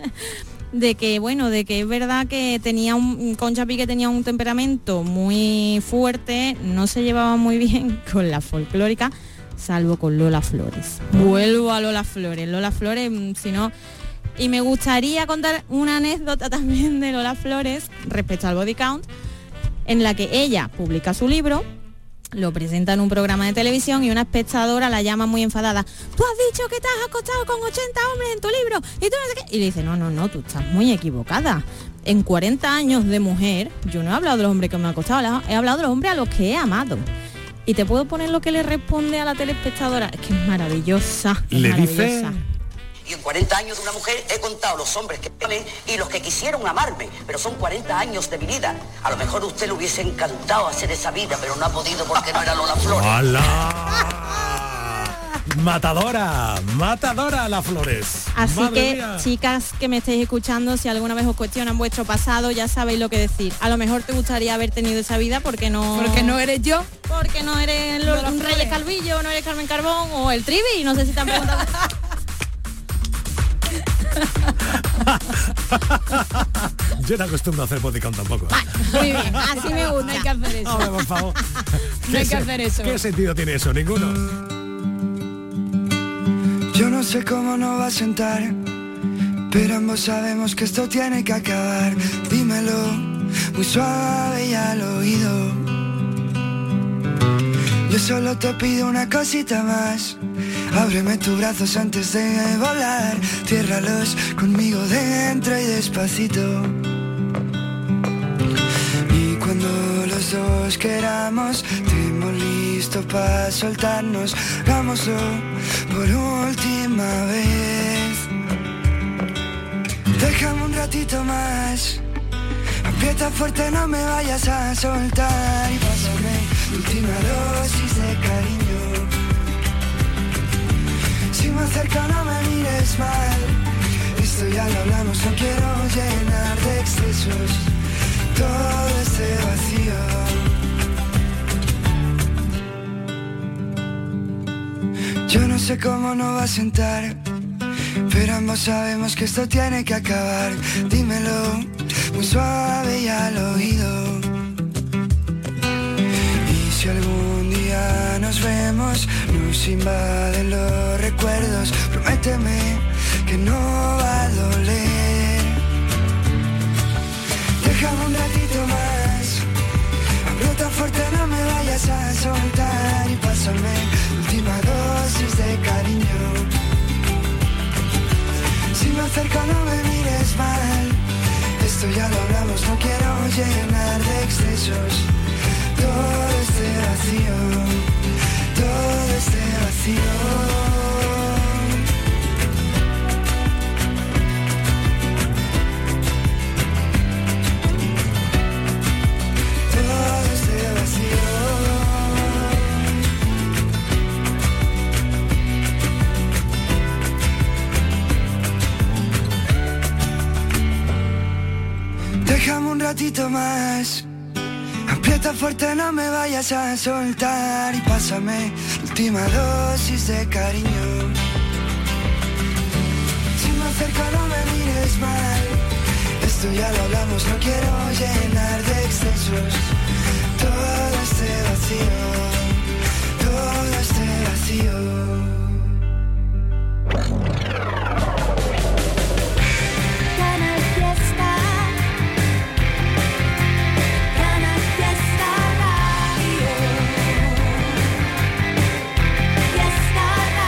de que es verdad que Concha Piquer tenía un temperamento muy fuerte, no se llevaba muy bien con la folclórica, salvo con Lola Flores. Vuelvo a Lola Flores, si no... Y me gustaría contar una anécdota también de Lola Flores respecto al body count, en la que ella publica su libro, lo presenta en un programa de televisión y una espectadora la llama muy enfadada. Tú has dicho que te has acostado con 80 hombres en tu libro y tú no sé qué. Y le dice, no, tú estás muy equivocada. En 40 años de mujer, yo no he hablado de los hombres que me han acostado, he hablado de los hombres a los que he amado. Y te puedo poner lo que le responde a la telespectadora. Es que es maravillosa. Le dice... Y en 40 años de una mujer he contado los hombres que amé y los que quisieron amarme, pero son 40 años de mi vida. A lo mejor a usted le hubiese encantado hacer esa vida, pero no ha podido porque no era Lola Flores. ¡Hala! Matadora la Flores. Así Madre que, mía. chicas que me estéis escuchando, si alguna vez os cuestionan vuestro pasado, ya sabéis lo que decir. A lo mejor te gustaría haber tenido esa vida porque no eres yo. Porque no eres un Reyes Calvillo, no eres Carmen Carbón o el Trivi, no sé si te han preguntado. Yo no acostumbro a hacer body count tampoco. Muy bien, así me gusta. No hay que hacer eso. Hombre, por favor. No hay que hacer eso. ¿Qué sentido tiene eso? Ninguno. Yo no sé cómo nos va a sentar, pero ambos sabemos que esto tiene que acabar. Dímelo, muy suave y al oído. Yo solo te pido una cosita más. Ábreme tus brazos antes de volar. Ciérralos conmigo dentro y despacito. Y cuando los dos queramos, estemos listos para soltarnos. Hagámoslo por última vez. Déjame un ratito más. Aprieta fuerte, no me vayas a soltar. Y pásame última dosis de cariño. Si me acerco no me mires mal. Esto ya lo hablamos, no quiero llenar de excesos todo este vacío. Yo no sé cómo nos va a sentar, pero ambos sabemos que esto tiene que acabar. Dímelo, muy suave y al oído. Y si algún día nos vemos, nos invaden los recuerdos, prométeme que no va a doler. Déjame un ratito más. Aprieta fuerte, no me vayas a soltar. Y pásame última dosis de cariño. Si me acerco no me mires mal. Esto ya lo hablamos, no quiero llenar de excesos todo este vacío, todo este vacío. Todo este vacío. Déjame un ratito más. Aprieta fuerte, no me vayas a soltar. Y pásame última dosis de cariño. Si me cerca, no me mires mal. Esto ya lo hablamos, no quiero llenar de excesos todo este vacío, todo este vacío. Canal Fiesta, Canal Fiesta Radio, Fiesta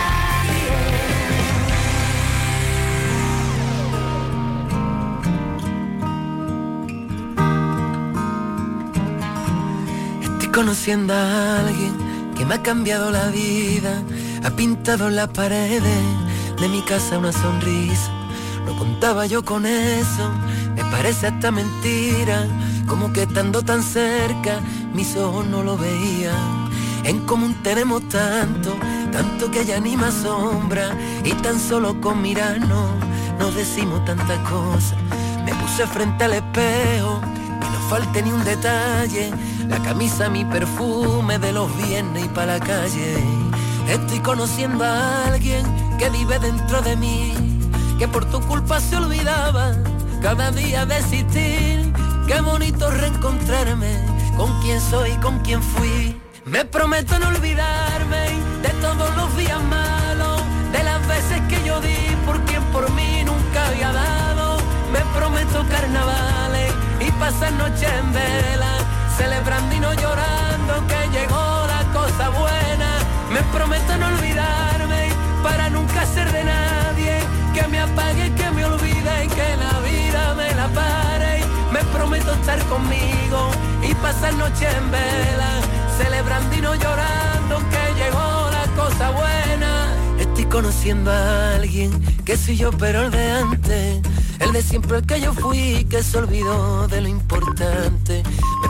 Radio. Estoy conociendo a alguien que me ha cambiado la vida, ha pintado en las paredes de mi casa una sonrisa. No contaba yo con eso, me parece hasta mentira, como que estando tan cerca mis ojos no lo veían. En común tenemos tanto, tanto que ya ni me asombra, y tan solo con mirarnos nos decimos tantas cosas. Me puse frente al espejo y no falte ni un detalle, la camisa, mi perfume de los viernes y pa' la calle. Estoy conociendo a alguien que vive dentro de mí, que por tu culpa se olvidaba cada día de existir. Qué bonito reencontrarme con quien soy, con quien fui. Me prometo no olvidarme de todos los días malos, de las veces que yo di por quien por mí nunca había dado. Me prometo carnavales y pasar noches en vela, celebrando y no llorando que llegó la cosa buena. Me prometo no olvidarme para nunca ser de nadie, que me apague, que me olvide y que la vida me la pare. Me prometo estar conmigo y pasar noche en vela, celebrando y no llorando que llegó la cosa buena. Estoy conociendo a alguien que soy yo pero el de antes, el de siempre, el que yo fui, que se olvidó de lo importante.